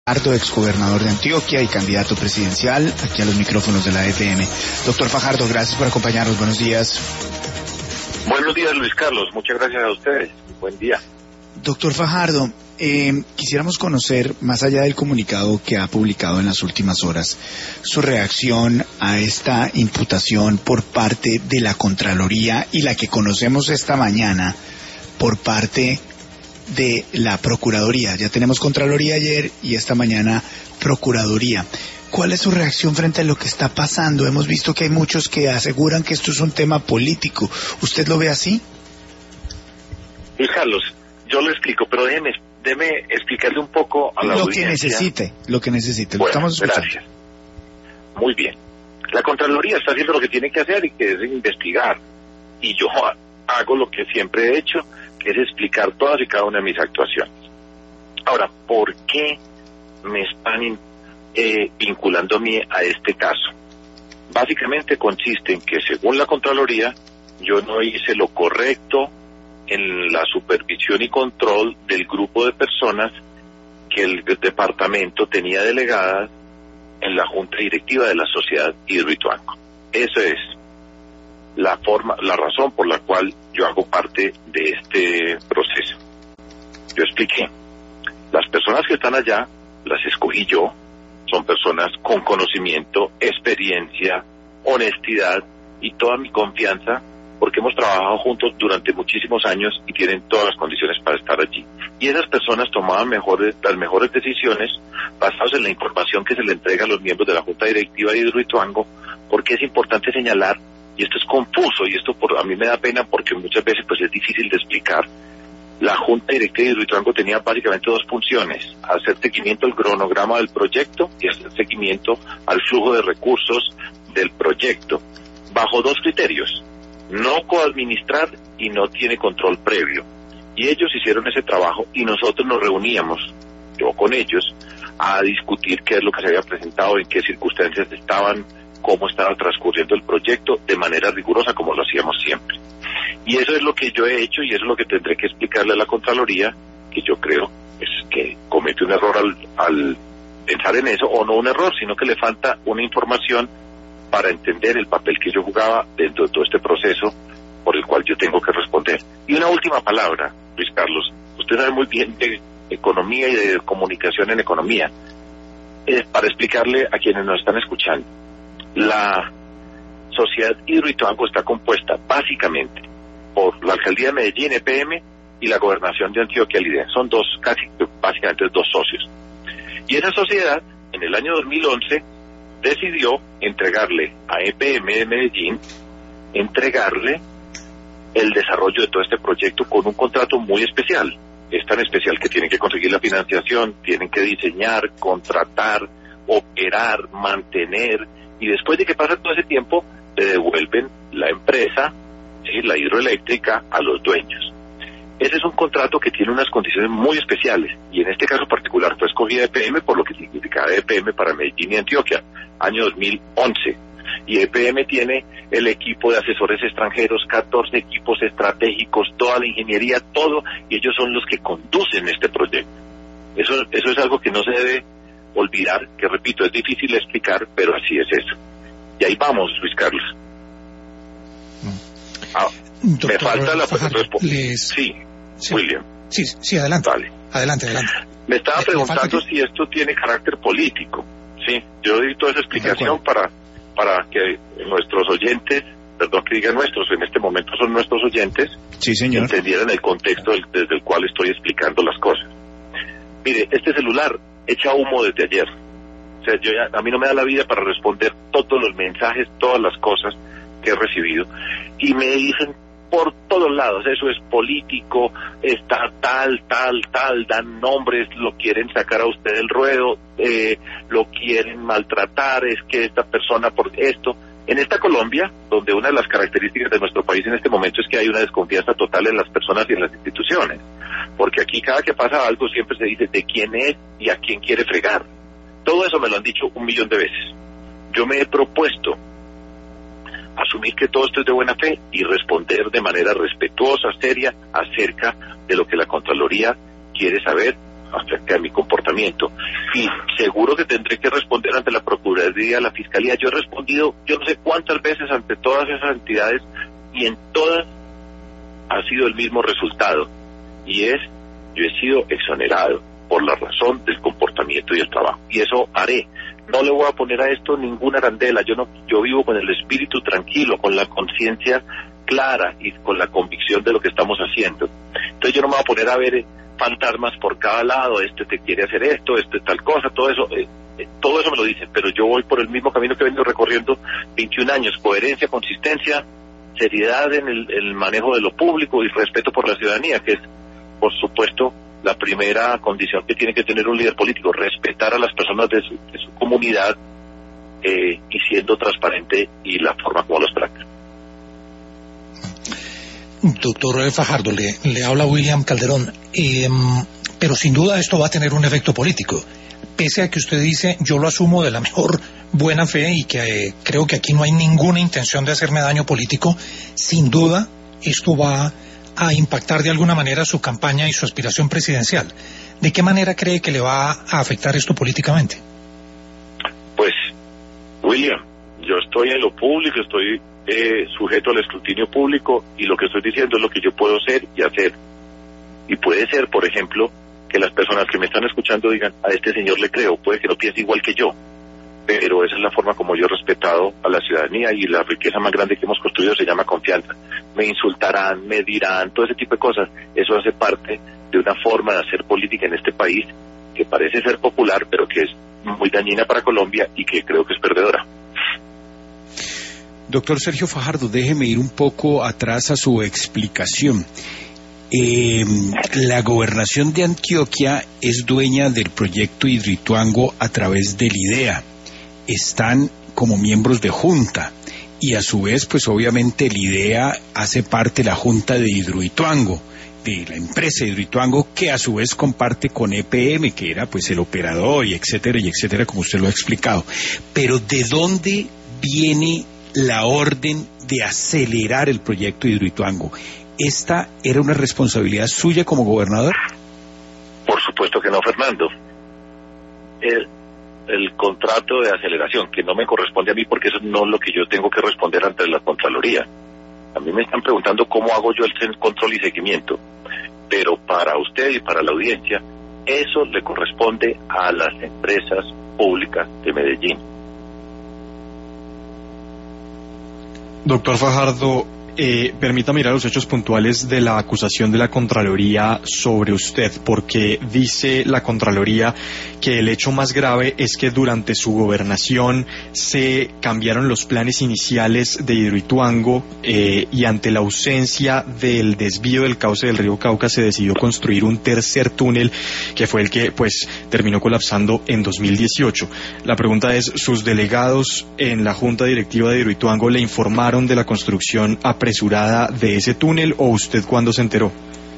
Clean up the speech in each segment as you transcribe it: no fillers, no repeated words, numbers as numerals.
Fajardo, exgobernador de Antioquia y candidato presidencial, aquí a los micrófonos de la FM. Doctor Fajardo, gracias por acompañarnos. Buenos días. Buenos días, Luis Carlos. Muchas gracias a ustedes. Buen día. Doctor Fajardo, quisiéramos conocer, más allá del comunicado que ha publicado en las últimas horas, su reacción a esta imputación por parte de la Contraloría y la que conocemos esta mañana por parte de la Procuraduría. Ya tenemos Contraloría ayer y esta mañana Procuraduría. ¿Cuál es su reacción frente a lo que está pasando? Hemos visto que hay muchos que aseguran que esto es un tema político. ¿Usted lo ve así? Luis Carlos, yo lo explico, pero déjeme explicarle un poco a la audiencia. Lo que necesite. Bueno, estamos escuchando. Gracias. Muy bien. La Contraloría está haciendo lo que tiene que hacer y que es investigar. Y yo hago lo que siempre he hecho, que es explicar todas y cada una de mis actuaciones. Ahora, ¿por qué me están vinculando a mí a este caso? Básicamente consiste en que, según la Contraloría, yo no hice lo correcto en la supervisión y control del grupo de personas que el departamento tenía delegadas en la junta directiva de la sociedad Hidroituango. Esa es la razón por la cual yo hago parte de este proceso. Yo expliqué, las personas que están allá las escogí yo, son personas con conocimiento, experiencia, honestidad y toda mi confianza, porque hemos trabajado juntos durante muchísimos años y tienen todas las condiciones para estar allí. Y esas personas tomaban las mejores decisiones basadas en la información que se le entrega a los miembros de la Junta Directiva de Hidroituango, porque es importante señalar, y esto es confuso, y esto a mí me da pena porque muchas veces pues es difícil de explicar. La Junta Directiva de Hidroituango tenía básicamente dos funciones: hacer seguimiento al cronograma del proyecto y hacer seguimiento al flujo de recursos del proyecto, bajo dos criterios: no coadministrar y no tiene control previo. Y ellos hicieron ese trabajo y nosotros nos reuníamos, yo con ellos, a discutir qué es lo que se había presentado, en qué circunstancias estaban, cómo estaba transcurriendo el proyecto de manera rigurosa, como lo hacíamos siempre. Y eso es lo que yo he hecho y eso es lo que tendré que explicarle a la Contraloría, que yo creo es que comete un error al pensar en eso, o no un error, sino que le falta una información para entender el papel que yo jugaba dentro de todo este proceso por el cual yo tengo que responder. Y una última palabra, Luis Carlos, usted sabe muy bien de economía y de comunicación en economía, para explicarle a quienes nos están escuchando. La sociedad Hidroituango está compuesta básicamente por la alcaldía de Medellín, EPM, y la gobernación de Antioquia, LIDEA. Son básicamente dos socios. Y esa sociedad, en el año 2011, decidió entregarle a EPM de Medellín, entregarle el desarrollo de todo este proyecto con un contrato muy especial. Es tan especial que tienen que conseguir la financiación, tienen que diseñar, contratar, operar, mantener, y después de que pasa todo ese tiempo, le devuelven la empresa, ¿sí?, la hidroeléctrica, a los dueños. Ese es un contrato que tiene unas condiciones muy especiales, y en este caso particular fue escogida EPM por lo que significaba EPM para Medellín y Antioquia, año 2011. Y EPM tiene el equipo de asesores extranjeros, 14 equipos estratégicos, toda la ingeniería, todo, y ellos son los que conducen este proyecto. Eso es algo que no se debe olvidar, que repito, es difícil de explicar, pero así es eso. Y ahí vamos, Luis Carlos. Doctor, me falta la respuesta. Sí, William. Sí, adelante. Vale. Adelante. Me estaba preguntando si esto tiene carácter político. Sí, yo di toda esa explicación para que nuestros oyentes, perdón que diga nuestros, en este momento son nuestros oyentes, sí, señor, entendieran el contexto desde el cual estoy explicando las cosas. Mire, este celular echa humo desde ayer. O sea, a mí no me da la vida para responder todos los mensajes, todas las cosas que he recibido. Y me dicen por todos lados, eso es político, está tal, dan nombres, lo quieren sacar a usted del ruedo, lo quieren maltratar, es que esta persona por esto. En esta Colombia, donde una de las características de nuestro país en este momento es que hay una desconfianza total en las personas y en las instituciones, porque aquí cada que pasa algo siempre se dice de quién es y a quién quiere fregar. Todo eso me lo han dicho 1.000.000 de veces. Yo me he propuesto asumir que todo esto es de buena fe y responder de manera respetuosa, seria, acerca de lo que la Contraloría quiere saber acerca de mi comportamiento. Y seguro que tendré que responder ante la Procuraduría, la Fiscalía. Yo he respondido yo no sé cuántas veces ante todas esas entidades y en todas ha sido el mismo resultado. Y es, yo he sido exonerado por la razón del comportamiento y el trabajo. Y eso haré. No le voy a poner a esto ninguna arandela. Yo vivo con el espíritu tranquilo, con la conciencia clara y con la convicción de lo que estamos haciendo. Entonces yo no me voy a poner a ver fantasmas por cada lado, este te quiere hacer esto, este tal cosa, todo eso me lo dicen, pero yo voy por el mismo camino que he venido recorriendo 21 años, coherencia, consistencia, seriedad en el manejo de lo público y respeto por la ciudadanía, que es, por supuesto, la primera condición que tiene que tener un líder político, respetar a las personas de su comunidad y siendo transparente y la forma como los trata. Doctor Fajardo, le habla William Calderón, pero sin duda esto va a tener un efecto político, pese a que usted dice, yo lo asumo de la mejor buena fe y que creo que aquí no hay ninguna intención de hacerme daño político. Sin duda esto va a impactar de alguna manera su campaña y su aspiración presidencial. ¿De qué manera cree que le va a afectar esto políticamente? Pues, William, yo estoy en lo público, estoy sujeto al escrutinio público y lo que estoy diciendo es lo que yo puedo ser y hacer. Y puede ser, por ejemplo, que las personas que me están escuchando digan, a este señor le creo, puede que no piense igual que yo, pero esa es la forma como yo he respetado a la ciudadanía y la riqueza más grande que hemos construido se llama confianza. Me insultarán, me dirán, todo ese tipo de cosas. Eso hace parte de una forma de hacer política en este país que parece ser popular, pero que es muy dañina para Colombia y que creo que es perdedora. Doctor Sergio Fajardo, déjeme ir un poco atrás a su explicación. La gobernación de Antioquia es dueña del proyecto Hidroituango a través del IDEA. Están como miembros de junta y a su vez, pues obviamente el IDEA hace parte de la junta de Hidroituango, de la empresa Hidroituango, que a su vez comparte con EPM, que era pues el operador y etcétera, como usted lo ha explicado. Pero ¿de dónde viene la orden de acelerar el proyecto Hidroituango? ¿Esta era una responsabilidad suya como gobernador? Por supuesto que no, Fernando. El contrato de aceleración, que no me corresponde a mí porque eso no es lo que yo tengo que responder ante la Contraloría. A mí me están preguntando cómo hago yo el control y seguimiento, pero para usted y para la audiencia, eso le corresponde a las empresas públicas de Medellín. Doctor Fajardo, permita mirar los hechos puntuales de la acusación de la Contraloría sobre usted, porque dice la Contraloría que el hecho más grave es que durante su gobernación se cambiaron los planes iniciales de Hidroituango y ante la ausencia del desvío del cauce del río Cauca se decidió construir un tercer túnel que fue el que pues terminó colapsando en 2018. La pregunta es, ¿sus delegados en la Junta Directiva de Hidroituango le informaron de la construcción apresurada de ese túnel o usted cuándo se enteró?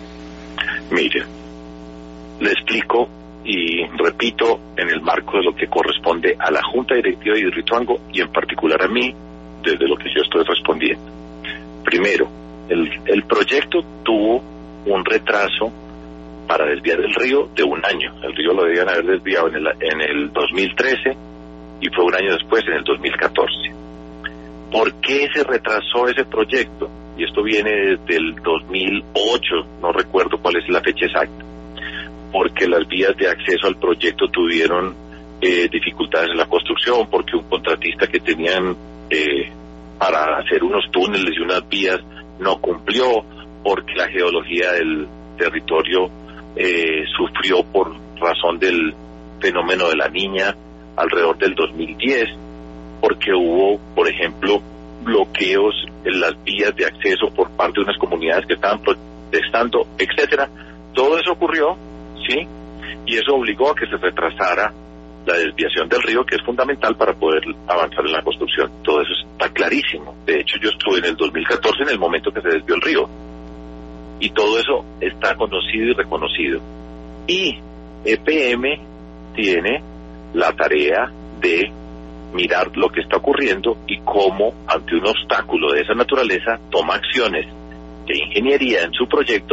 Mire, le explico y repito en el marco de lo que corresponde a la Junta Directiva de Hidroituango y en particular a mí, desde lo que yo estoy respondiendo. Primero, el proyecto tuvo un retraso para desviar el río de un año. El río lo debían haber desviado en el 2013 y fue un año después, en el 2014. ¿Por qué se retrasó ese proyecto? Y esto viene desde el 2008, no recuerdo cuál es la fecha exacta. Porque las vías de acceso al proyecto tuvieron dificultades en la construcción, porque un contratista que tenían para hacer unos túneles y unas vías no cumplió, porque la geología del territorio sufrió por razón del fenómeno de la Niña alrededor del 2010, porque hubo, por ejemplo, bloqueos en las vías de acceso por parte de unas comunidades que estaban protestando, etcétera. Todo eso ocurrió, ¿sí? Y eso obligó a que se retrasara la desviación del río, que es fundamental para poder avanzar en la construcción. Todo eso está clarísimo. De hecho, yo estuve en el 2014 en el momento que se desvió el río. Y todo eso está conocido y reconocido. Y EPM tiene la tarea de mirar lo que está ocurriendo y cómo, ante un obstáculo de esa naturaleza, toma acciones de ingeniería en su proyecto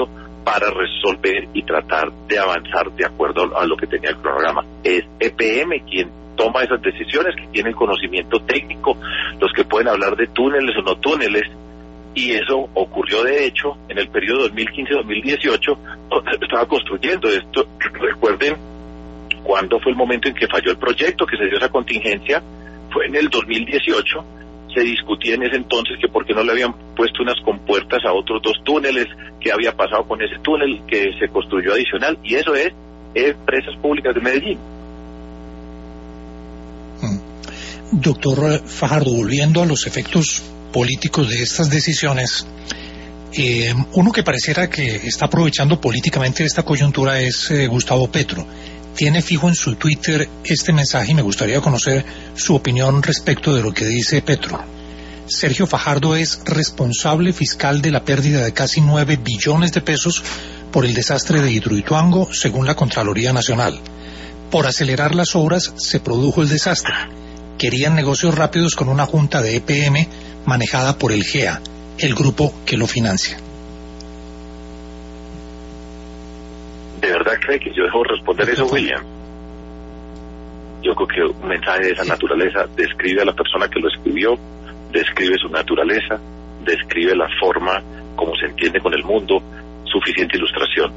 para resolver y tratar de avanzar de acuerdo a lo que tenía el cronograma. Es EPM quien toma esas decisiones, que tiene el conocimiento técnico, los que pueden hablar de túneles o no túneles, y eso ocurrió de hecho en el periodo 2015-2018, donde se estaba construyendo esto. Recuerden cuándo fue el momento en que falló el proyecto, que se dio esa contingencia, fue en el 2018. Se discutía en ese entonces que por qué no le habían puesto unas compuertas a otros 2 túneles, qué había pasado con ese túnel que se construyó adicional, y eso es Empresas Públicas de Medellín. Doctor Fajardo, volviendo a los efectos políticos de estas decisiones, uno que pareciera que está aprovechando políticamente esta coyuntura es Gustavo Petro. Tiene fijo en su Twitter este mensaje y me gustaría conocer su opinión respecto de lo que dice Petro. Sergio Fajardo es responsable fiscal de la pérdida de casi 9 billones de pesos por el desastre de Hidroituango, según la Contraloría Nacional. Por acelerar las obras se produjo el desastre. Querían negocios rápidos con una junta de EPM manejada por el GEA, el grupo que lo financia. ¿De verdad cree que yo dejo responder eso, William? Yo creo que un mensaje de esa naturaleza describe a la persona que lo escribió, describe su naturaleza, describe la forma como se entiende con el mundo, suficiente ilustración.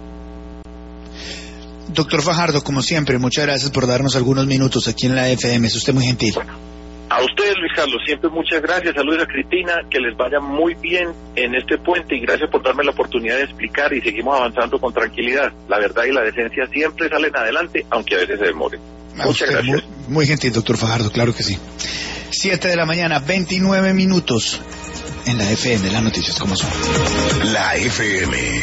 Doctor Fajardo, como siempre, muchas gracias por darnos algunos minutos aquí en la FM, es usted muy gentil. A ustedes, Luis Carlos, siempre muchas gracias. Saludos a Cristina, que les vaya muy bien en este puente y gracias por darme la oportunidad de explicar, y seguimos avanzando con tranquilidad. La verdad y la decencia siempre salen adelante, aunque a veces se demoren. Muchas gracias. Muy gentil, doctor Fajardo, claro que sí. 7 de la mañana, 29 minutos en la FM, las noticias como son. La FM.